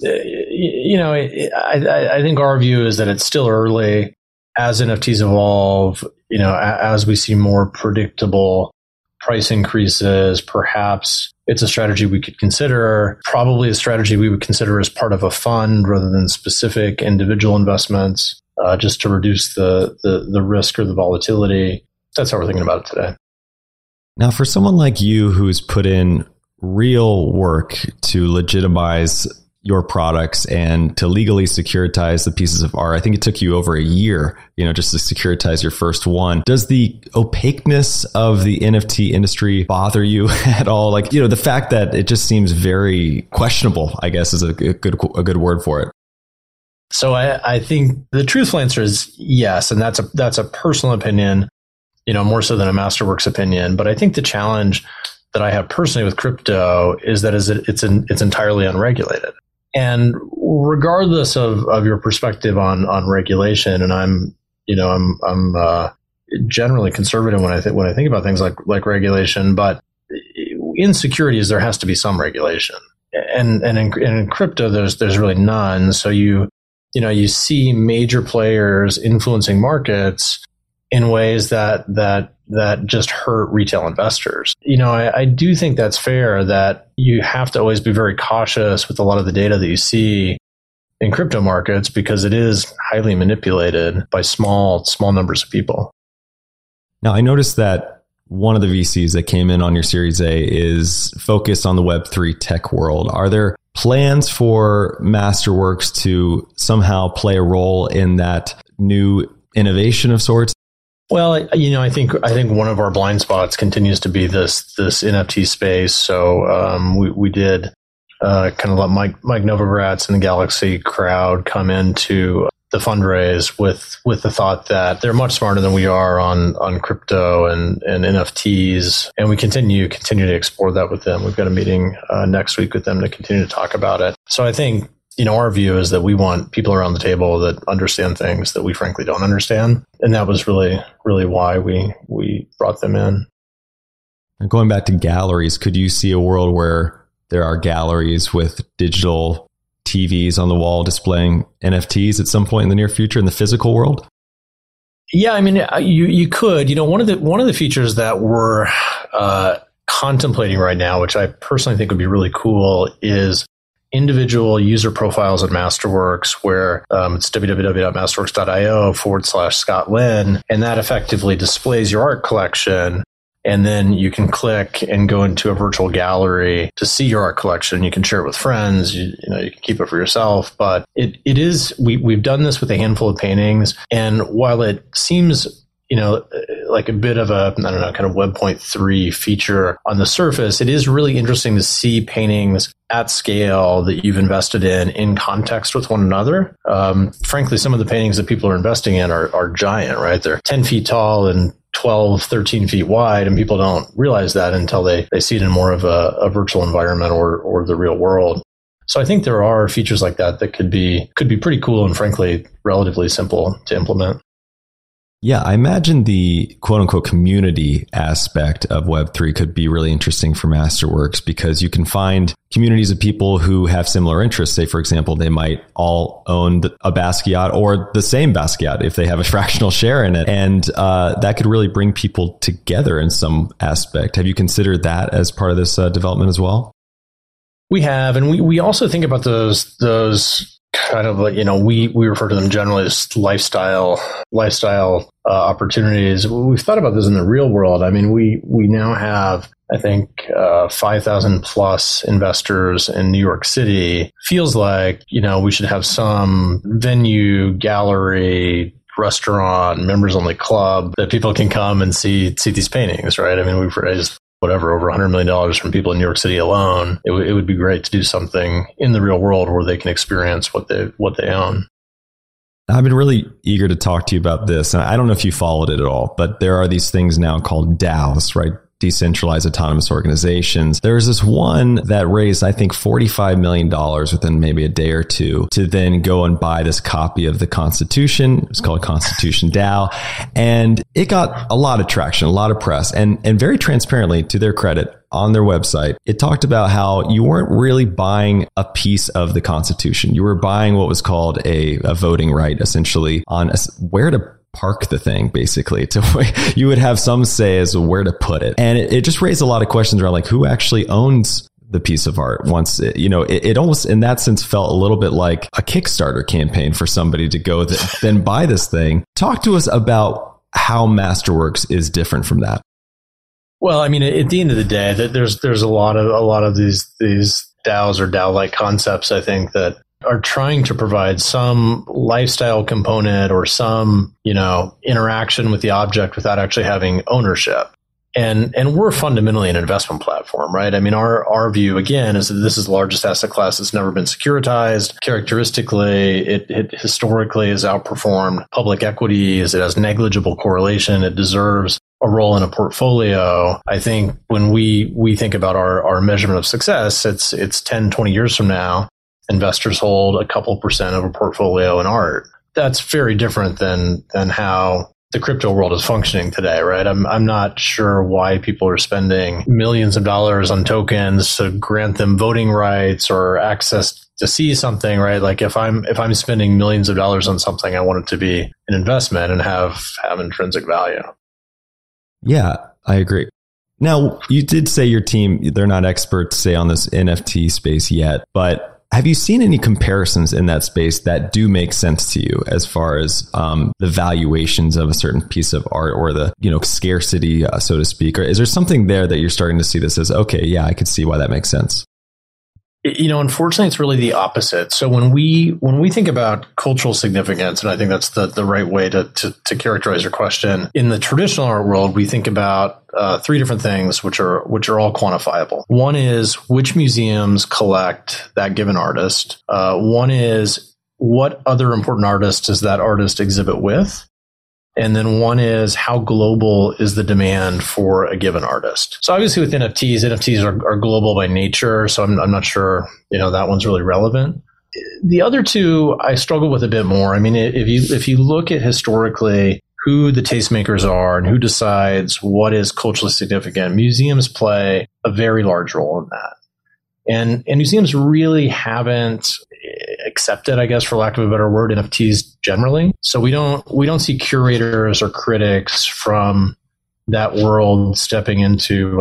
I think our view is that it's still early. As NFTs evolve, as we see more predictable price increases, perhaps it's a strategy we could consider, probably a strategy we would consider as part of a fund rather than specific individual investments. Just to reduce the risk or the volatility. That's how we're thinking about it today. Now, for someone like you who's put in real work to legitimize your products and to legally securitize the pieces of art. I think it took you over a year, just to securitize your first one. Does the opaqueness of the NFT industry bother you at all? Like, the fact that it just seems very questionable, I guess, is a good word for it. So I think the truthful answer is yes, and that's a personal opinion, more so than a Masterworks opinion. But I think the challenge that I have personally with crypto is that it's entirely unregulated. And regardless of your perspective on regulation, and I'm generally conservative when I think about things like regulation, but in securities there has to be some regulation, and in crypto there's really none. So you see major players influencing markets in ways that just hurt retail investors. I do think that's fair, that you have to always be very cautious with a lot of the data that you see in crypto markets, because it is highly manipulated by small numbers of people. Now, I noticed that one of the VCs that came in on your Series A is focused on the Web3 tech world. Are there plans for Masterworks to somehow play a role in that new innovation of sorts? Well, I think one of our blind spots continues to be this NFT space. So we did kind of let Mike Novogratz and the Galaxy crowd come into the fundraise with the thought that they're much smarter than we are on crypto and NFTs, and we continue to explore that with them. We've got a meeting next week with them to continue to talk about it. So I think our view is that we want people around the table that understand things that we frankly don't understand. And that was really, really why we brought them in. And going back to galleries, could you see a world where there are galleries with digital TVs on the wall displaying NFTs at some point in the near future in the physical world? Yeah, I mean, you could. One of the features that we're contemplating right now, which I personally think would be really cool, is individual user profiles at Masterworks, where it's www.masterworks.io/Scott Lin, and that effectively displays your art collection. And then you can click and go into a virtual gallery to see your art collection. You can share it with friends. You can keep it for yourself. But it is, we've done this with a handful of paintings. And while it seems, like a bit of a, kind of Web.3 feature on the surface, it is really interesting to see paintings at scale that you've invested in context with one another. Frankly, some of the paintings that people are investing in are giant, right? They're 10 feet tall and 12, 13 feet wide, and people don't realize that until they see it in more of a virtual environment or the real world. So I think there are features like that could be pretty cool and frankly relatively simple to implement. Yeah, I imagine the quote unquote community aspect of Web3 could be really interesting for Masterworks, because you can find communities of people who have similar interests. Say, for example, they might all own a Basquiat or the same Basquiat if they have a fractional share in it. And that could really bring people together in some aspect. Have you considered that as part of this development as well? We have, and we also think about those kind of like, we refer to them generally as lifestyle opportunities. We've thought about this in the real world. I mean, we now have, I think, 5,000 plus investors in New York City. Feels like, we should have some venue, gallery, restaurant, members only club that people can come and see these paintings, right? I mean, we've raised over $100 million from people in New York City alone. It would be great to do something in the real world where they can experience what they own. I've been really eager to talk to you about this. And I don't know if you followed it at all, but there are these things now called DAOs, right? Decentralized autonomous organizations. There was this one that raised, I think, $45 million within maybe a day or two to then go and buy this copy of the Constitution. It was called Constitution DAO. And it got a lot of traction, a lot of press, and very transparently, to their credit, on their website, it talked about how you weren't really buying a piece of the Constitution. You were buying what was called a voting right, essentially, on where to park the thing, basically, to where you would have some say as to where to put it. And it just raised a lot of questions around like who actually owns the piece of art once it almost in that sense felt a little bit like a Kickstarter campaign for somebody to go then buy this thing. Talk to us about how Masterworks is different from that. Well, I mean, at the end of the day, there's a lot of these DAOs or DAO-like concepts, I think, that are trying to provide some lifestyle component or some, interaction with the object without actually having ownership. And we're fundamentally an investment platform, right? I mean, our view, again, is that this is the largest asset class that's never been securitized. Characteristically, it historically has outperformed public equities. It has negligible correlation. It deserves a role in a portfolio. I think when we think about our measurement of success, it's 10, 20 years from now, investors hold a couple percent of a portfolio in art. That's very different than how the crypto world is functioning today, right? I'm not sure why people are spending millions of dollars on tokens to grant them voting rights or access to see something, right? Like if I'm spending millions of dollars on something, I want it to be an investment and have intrinsic value. Yeah, I agree. Now, you did say your team, they're not experts, say, on this NFT space yet, but have you seen any comparisons in that space that do make sense to you as far as the valuations of a certain piece of art or the scarcity, so to speak? Or is there something there that you're starting to see this as, okay, yeah, I could see why that makes sense? Unfortunately, it's really the opposite. So when we think about cultural significance, and I think that's the right way to characterize your question, in the traditional art world, we think about three different things, which are all quantifiable. One is which museums collect that given artist. One is what other important artists does that artist exhibit with. And then one is how global is the demand for a given artist. So obviously with NFTs are global by nature. So I'm not sure, that one's really relevant. The other two I struggle with a bit more. I mean, if you look at historically who the tastemakers are and who decides what is culturally significant, museums play a very large role in that. And museums really haven't accepted, I guess, for lack of a better word, NFTs generally. So we don't see curators or critics from that world stepping into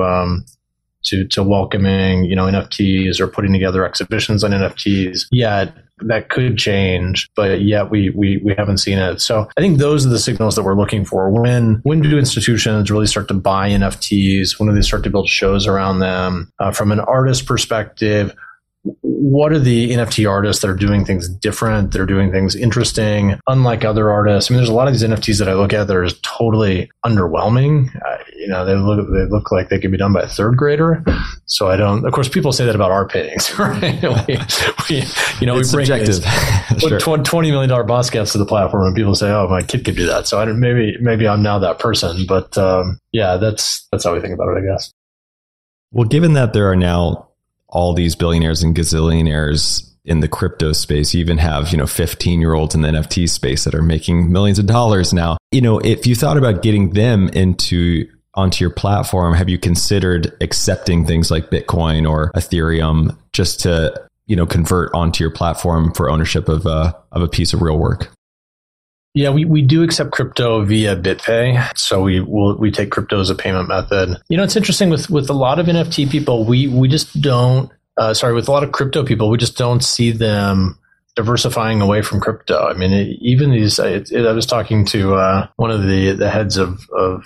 to welcoming, NFTs or putting together exhibitions on NFTs yet. That could change, but yet we haven't seen it. So I think those are the signals that we're looking for. When do institutions really start to buy NFTs? When do they start to build shows around them? From an artist perspective, what are the NFT artists that are doing things different, that are doing things interesting, unlike other artists? I mean, there's a lot of these NFTs that I look at that are totally underwhelming. They look like they could be done by a third grader. So I don't. Of course, people say that about art paintings, right? It's we bring subjective. Sure. $20 million boss cats to the platform, and people say, "Oh, my kid could do that." So maybe I'm now that person, but yeah, that's how we think about it, I guess. Well, given that there are now all these billionaires and gazillionaires in the crypto space, you even have, 15-year-olds in the NFT space that are making millions of dollars now. If you thought about getting them onto your platform, have you considered accepting things like Bitcoin or Ethereum just to, convert onto your platform for ownership of a piece of real work? Yeah, we do accept crypto via BitPay. So we take crypto as a payment method. It's interesting with a lot of NFT people, we just don't, with a lot of crypto people, we just don't see them diversifying away from crypto. I mean, even these, I was talking to one of the heads of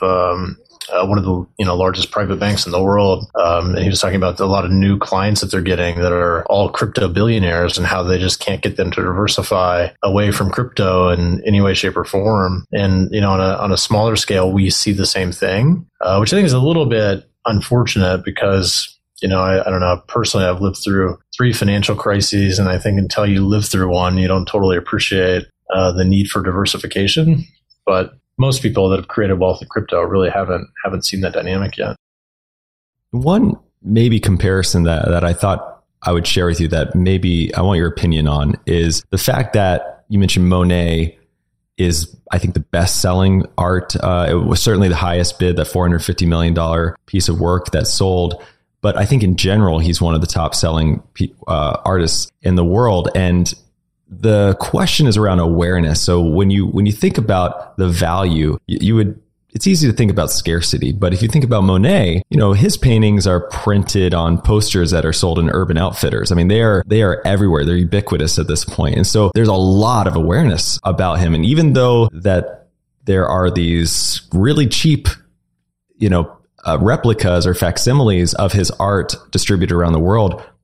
one of the largest private banks in the world, and he was talking about a lot of new clients that they're getting that are all crypto billionaires and how they just can't get them to diversify away from crypto in any way, shape, or form. And on a smaller scale, we see the same thing, which I think is a little bit unfortunate because I don't know. Personally, I've lived through 3 financial crises, and I think until you live through one, you don't totally appreciate the need for diversification. But most people that have created wealth in crypto really haven't seen that dynamic yet. One maybe comparison that I thought I would share with you that maybe I want your opinion on is the fact that you mentioned Monet is, I think, the best-selling art. It was certainly the highest bid, that $450 million piece of work that sold. But I think in general, he's one of the top-selling artists in the world. And the question is around awareness. So when you think about the value, it's easy to think about scarcity. But if you think about Monet, his paintings are printed on posters that are sold in Urban Outfitters. I mean, they are everywhere. They're ubiquitous at this point. And so there's a lot of awareness about him. And even though that there are these really cheap, replicas or facsimiles of his art distributed around the world,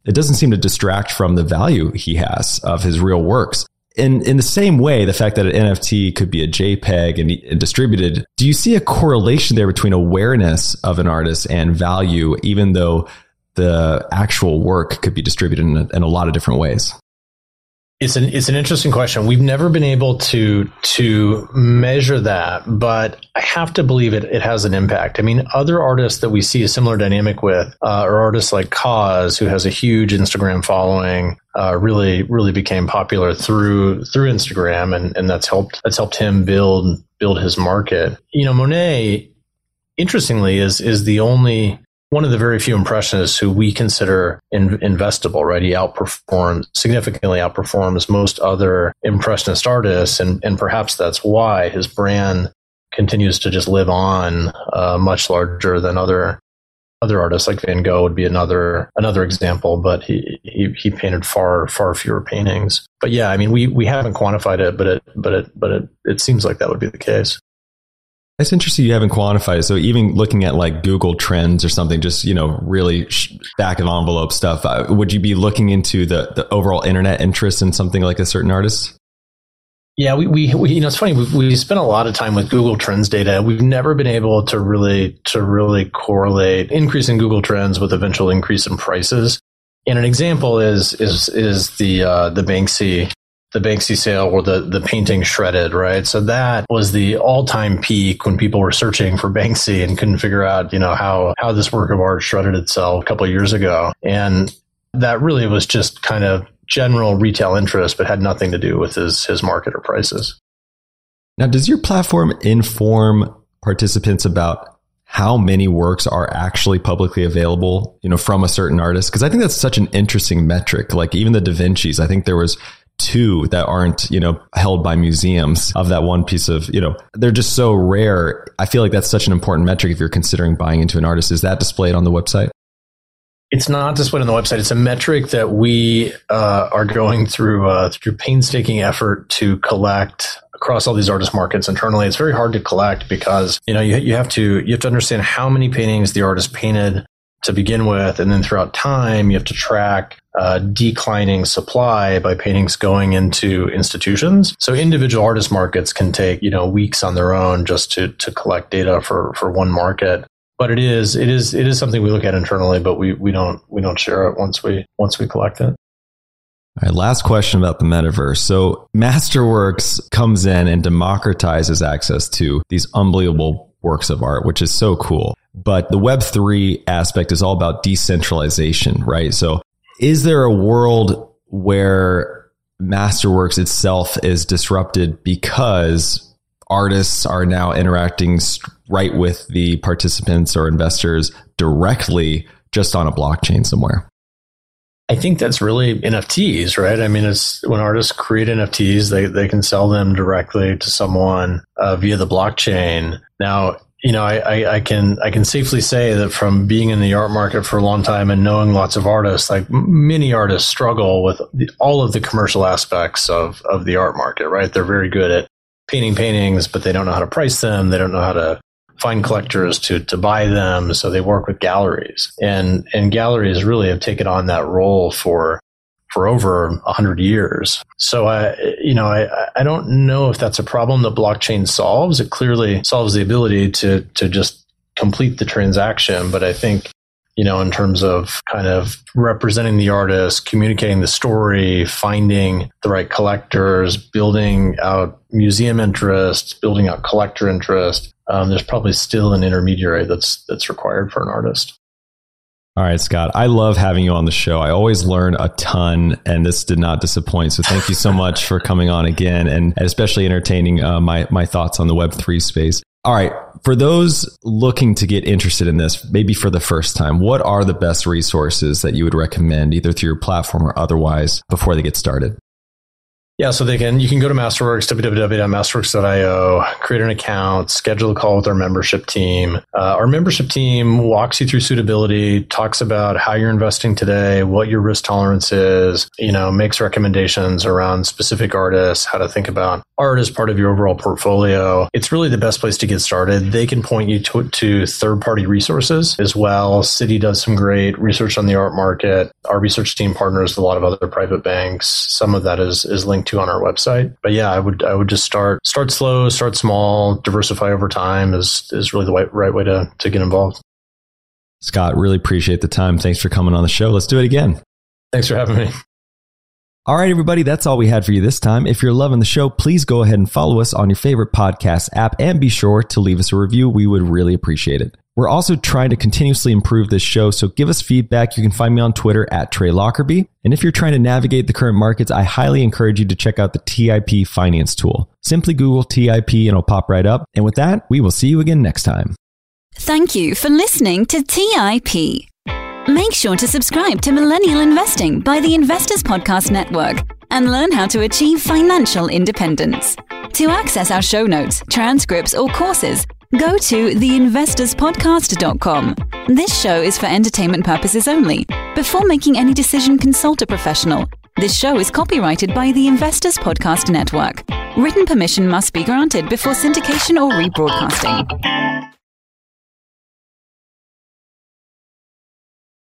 it doesn't seem to distract from the value he has of his real works. And in the same way, the fact that an NFT could be a JPEG and distributed, do you see a correlation there between awareness of an artist and value, even though the actual work could be distributed in a lot of different ways? It's an interesting question. We've never been able to measure that, but I have to believe it has an impact. I mean, other artists that we see a similar dynamic with are artists like Cause, who has a huge Instagram following, really became popular through Instagram, and that's helped him build his market. You know, Monet, interestingly, is the only one of the very few impressionists who we consider investable, right? He significantly outperforms most other impressionist artists. And perhaps that's why his brand continues to just live on, much larger than other artists. Like Van Gogh would be another example, but he painted far fewer paintings. But yeah, I mean, we haven't quantified it, but it seems like that would be the case. It's interesting you haven't quantified it. So even looking at like Google Trends or something, just, really back of envelope stuff, would you be looking into the overall internet interest in something like a certain artist? Yeah, we it's funny. We spent a lot of time with Google Trends data. We've never been able to really correlate increase in Google Trends with eventual increase in prices. And an example is the Banksy sale where the painting shredded, right? So that was the all-time peak when people were searching for Banksy and couldn't figure out, how this work of art shredded itself a couple of years ago. And that really was just kind of general retail interest, but had nothing to do with his market or prices. Now, does your platform inform participants about how many works are actually publicly available, from a certain artist? Because I think that's such an interesting metric. Like even the Da Vinci's, I think there was 2 that aren't, held by museums of that one piece of, they're just so rare. I feel like that's such an important metric if you're considering buying into an artist. Is that displayed on the website? It's not displayed on the website. It's a metric that we are going through painstaking effort to collect across all these artist markets internally. It's very hard to collect because, you have to understand how many paintings the artist painted to begin with, and then throughout time, you have to track declining supply by paintings going into institutions. So individual artist markets can take weeks on their own just to collect data for one market. But it is something we look at internally, but we don't share it once we collect it. All right, last question about the metaverse. So Masterworks comes in and democratizes access to these unbelievable works of art, which is so cool. But the Web3 aspect is all about decentralization, right? So is there a world where Masterworks itself is disrupted because artists are now interacting right with the participants or investors directly just on a blockchain somewhere? I think that's really NFTs, right? I mean, it's when artists create NFTs, they can sell them directly to someone via the blockchain. Now, I can safely say that from being in the art market for a long time and knowing lots of artists, like many artists struggle with all of the commercial aspects of the art market, right? They're very good at painting paintings, but they don't know how to price them. They don't know how to find collectors to buy them. So they work with galleries, and galleries really have taken on that role for over 100 years. So I don't know if that's a problem that blockchain solves. It clearly solves the ability to just complete the transaction. But I think, in terms of kind of representing the artist, communicating the story, finding the right collectors, building out museum interest, building out collector interest, there's probably still an intermediary that's required for an artist. All right, Scott, I love having you on the show. I always learn a ton, and this did not disappoint. So thank you so much for coming on again, and especially entertaining my thoughts on the Web3 space. All right, for those looking to get interested in this, maybe for the first time, what are the best resources that you would recommend, either through your platform or otherwise, before they get started? Yeah, so you can go to Masterworks, www.masterworks.io, create an account, schedule a call with our membership team. Our membership team walks you through suitability, talks about how you're investing today, what your risk tolerance is, makes recommendations around specific artists, how to think about art as part of your overall portfolio. It's really the best place to get started. They can point you to third-party resources as well. Citi does some great research on the art market. Our research team partners with a lot of other private banks. Some of that is linked to on our website. But yeah, I would just start slow, start small, diversify over time is really the right way to get involved. Scott, really appreciate the time. Thanks for coming on the show. Let's do it again. Thanks for having me. All right, everybody, that's all we had for you this time. If you're loving the show, please go ahead and follow us on your favorite podcast app and be sure to leave us a review. We would really appreciate it. We're also trying to continuously improve this show, so give us feedback. You can find me on Twitter at Trey Lockerbie. And if you're trying to navigate the current markets, I highly encourage you to check out the TIP Finance Tool. Simply Google TIP and it'll pop right up. And with that, we will see you again next time. Thank you for listening to TIP. Make sure to subscribe to Millennial Investing by the Investors Podcast Network and learn how to achieve financial independence. To access our show notes, transcripts, or courses, go to theinvestorspodcast.com. This show is for entertainment purposes only. Before making any decision, consult a professional. This show is copyrighted by the Investors Podcast Network. Written permission must be granted before syndication or rebroadcasting.